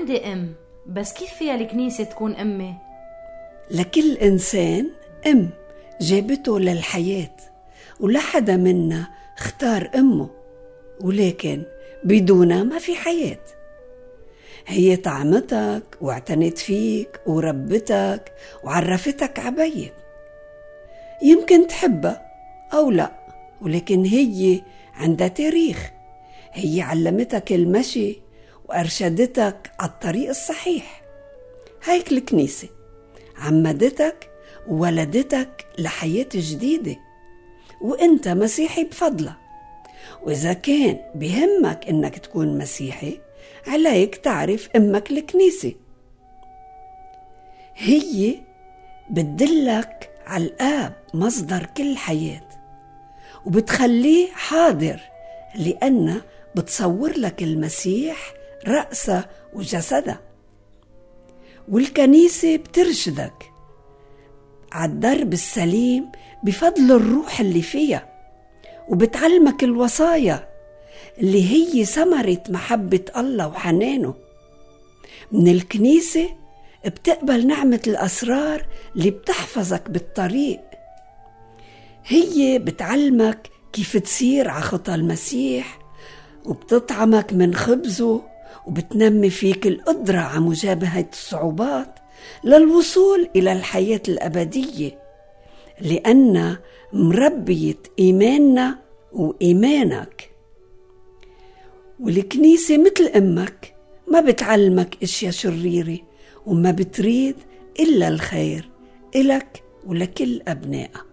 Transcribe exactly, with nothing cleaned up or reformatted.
عندي أم، بس كيف فيها الكنيسة تكون أمي؟ لكل إنسان أم جابته للحياة، ولا حدا منا اختار أمه، ولكن بدونها ما في حياة. هي طعمتك واعتنت فيك وربتك وعرفتك عبيك. يمكن تحبها أو لا، ولكن هي عندها تاريخ. هي علمتك المشي وأرشدتك على الطريق الصحيح. هيك الكنيسة عمدتك وولدتك لحياة جديدة، وانت مسيحي بفضلها. وإذا كان بهمك إنك تكون مسيحي، عليك تعرف أمك الكنيسة. هي بتدلك على الآب مصدر كل حياة، وبتخليه حاضر، لأنه بتصور لك المسيح رأسه وجسده. والكنيسة بترشدك على الدرب السليم بفضل الروح اللي فيها، وبتعلمك الوصايا اللي هي ثمرة محبة الله وحنانه. من الكنيسة بتقبل نعمة الأسرار اللي بتحفظك بالطريق. هي بتعلمك كيف تسير على خطى المسيح، وبتطعمك من خبزه، وبتنمي فيك القدرة على مجابهة الصعوبات للوصول إلى الحياة الأبدية، لأن مربية إيماننا وإيمانك. والكنيسة مثل أمك ما بتعلمك إشياء شريرة، وما بتريد إلا الخير إلك ولكل أبنائك.